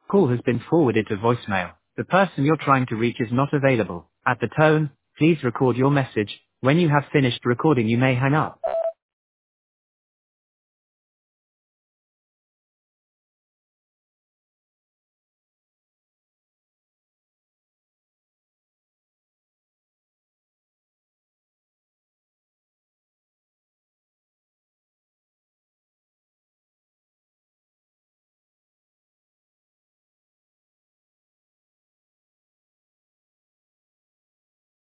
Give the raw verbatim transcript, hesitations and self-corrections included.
Call has been forwarded to voicemail. The person you're trying to reach is not available. At the tone, please record your message. When you have finished recording, you may hang up.